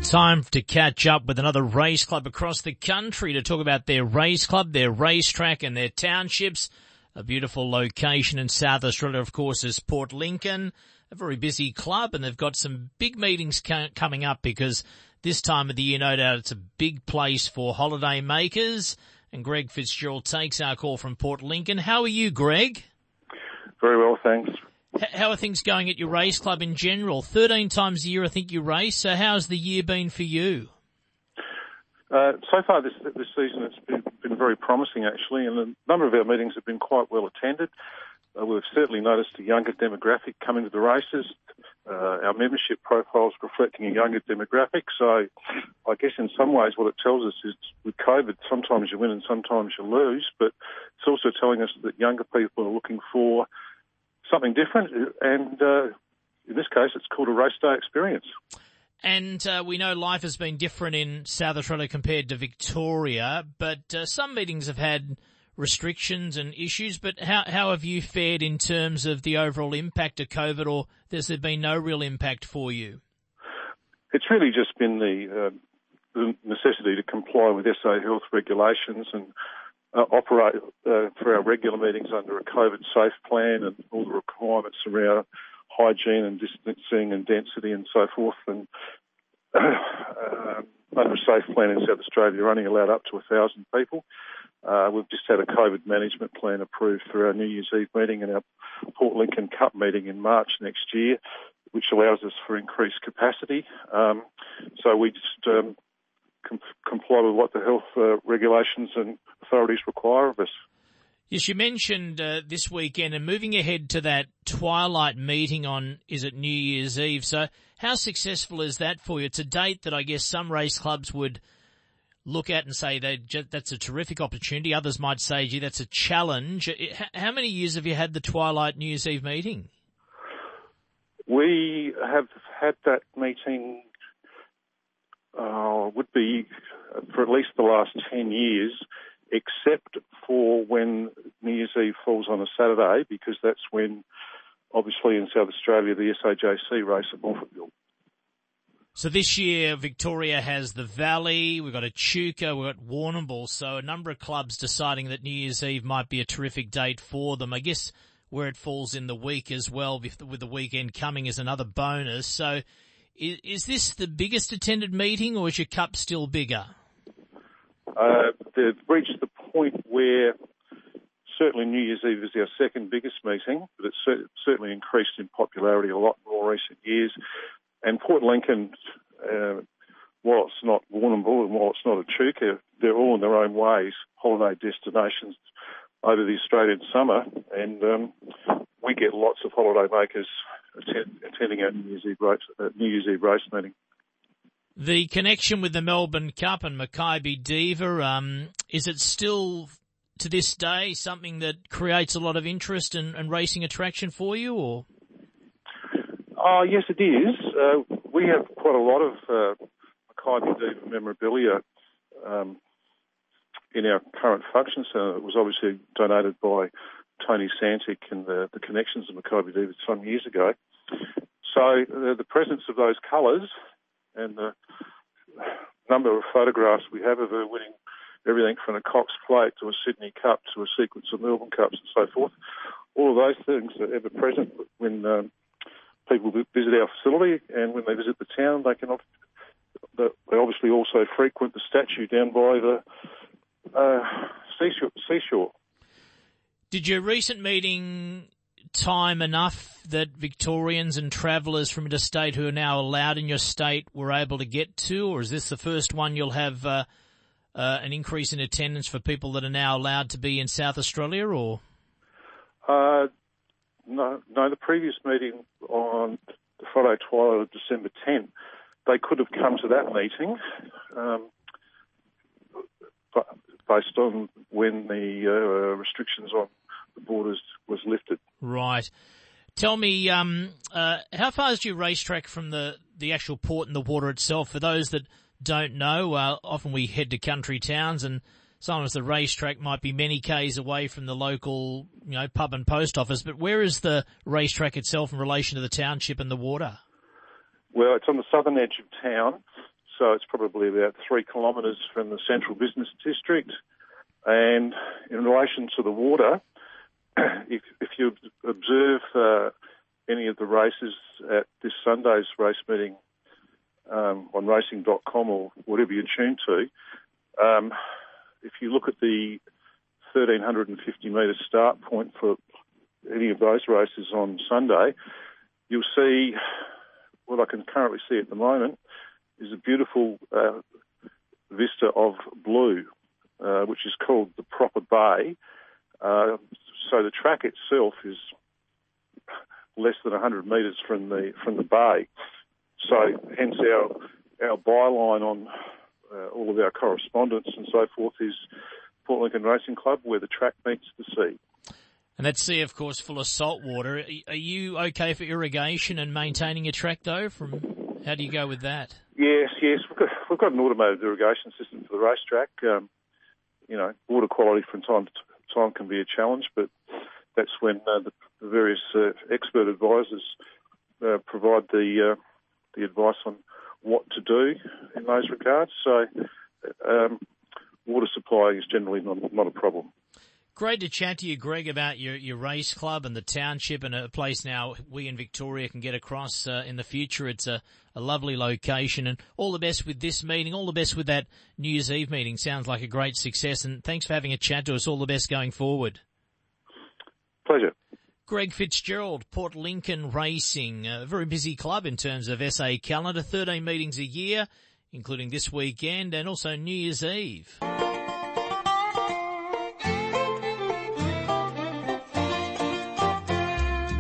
Time to catch up with another race club across the country to talk about their race club, their racetrack and their townships. A beautiful location in South Australia, of course, is Port Lincoln, a very busy club, and they've got some big meetings coming up because this time of the year, no doubt, it's a big place for holiday makers. And Greg Fitzgerald takes our call from Port Lincoln. How are you, Greg? Very well, thanks. How are things going at your race club in general? 13 times a year, I think you race. So how's the year been for you? So far this season, it's been very promising, actually, and a number of our meetings have been quite well attended. We've certainly noticed a younger demographic coming to the races. Our membership profile is reflecting a younger demographic. So I guess in some ways what it tells us is with COVID, sometimes you win and sometimes you lose, but it's also telling us that younger people are looking for something different, and in this case, it's called a race day experience. And we know life has been different in South Australia compared to Victoria, but some meetings have had restrictions and issues, but how have you fared in terms of the overall impact of COVID, or has there been no real impact for you? It's really just been the necessity to comply with SA health regulations and operate for our regular meetings under a COVID-safe plan and all the requirements around hygiene and distancing and density and so forth. And under a safe plan in South Australia, you're only allowed up to 1,000 people. We've just had a COVID management plan approved for our New Year's Eve meeting and our Port Lincoln Cup meeting in March next year, which allows us for increased capacity. So we just comply with what the health regulations and authorities require of us. Yes, you mentioned this weekend and moving ahead to that twilight meeting on, is it New Year's Eve? So how successful is that for you? It's a date that I guess some race clubs would look at and say that's a terrific opportunity. Others might say, gee, that's a challenge. How many years have you had the twilight New Year's Eve meeting? We have had that meeting would be for at least the last 10 years, except for when New Year's Eve falls on a Saturday, because that's when, obviously, in South Australia, the SAJC race at Morphettville. So this year, Victoria has the Valley, we've got Echuca, we've got Warrnambool, so a number of clubs deciding that New Year's Eve might be a terrific date for them. I guess where it falls in the week as well, with the weekend coming, is another bonus. So is this the biggest attended meeting, or is your cup still bigger? They've reached the point where certainly New Year's Eve is our second biggest meeting, but it's certainly increased in popularity a lot in more recent years. And Port Lincoln, while it's not Warrnambool and while it's not Echuca, they're all in their own ways holiday destinations over the Australian summer, and we get lots of holiday makers attending our New Year's Eve race meeting. The connection with the Melbourne Cup and Makybe Diva, is it still to this day something that creates a lot of interest and racing attraction for you, or? Yes, it is. We have quite a lot of Makybe Diva memorabilia in our current function centre. It was obviously donated by Tony Santic and the connections of Makybe Diva some years ago. So the presence of those colours and the number of photographs we have of her winning everything from a Cox Plate to a Sydney Cup to a sequence of Melbourne Cups and so forth, all of those things are ever present when people visit our facility, and when they visit the town, they obviously also frequent the statue down by the seashore. Did your recent meeting time enough that Victorians and travellers from interstate who are now allowed in your state were able to get to, or is this the first one you'll have an increase in attendance for people that are now allowed to be in South Australia, or? No, the previous meeting on the Friday twilight of December 10th, they could have come to that meeting based on when the restrictions on the borders was lifted. Right. Tell me, how far is your racetrack from the actual port and the water itself? For those that don't know, often we head to country towns, and sometimes the racetrack might be many k's away from the local, pub and post office. But where is the racetrack itself in relation to the township and the water? Well, it's on the southern edge of town, so it's probably about 3 kilometres from the central business district. And in relation to the water, if you observe any of the races at this Sunday's race meeting on racing.com or whatever you tune to, if you look at the 1,350 metre start point for any of those races on Sunday, you'll see what I can currently see at the moment is a beautiful vista of blue, which is called the Proper Bay. So the track itself is less than 100 metres from the bay. So hence our byline on all of our correspondence and so forth is Port Lincoln Racing Club, where the track meets the sea. And that sea, of course, full of salt water. Are you okay for irrigation and maintaining a track, though? How do you go with that? Yes. We've got an automated irrigation system for the racetrack. Water quality from time to time can be a challenge, but that's when the various expert advisors provide the advice on what to do in those regards. So water supply is generally not a problem. Great to chat to you, Greg, about your race club and the township and a place now we in Victoria can get across in the future. It's a lovely location, and all the best with this meeting, all the best with that New Year's Eve meeting. Sounds like a great success, and thanks for having a chat to us. All the best going forward. Pleasure. Greg Fitzgerald, Port Lincoln Racing, a very busy club in terms of SA calendar, 13 meetings a year, including this weekend and also New Year's Eve.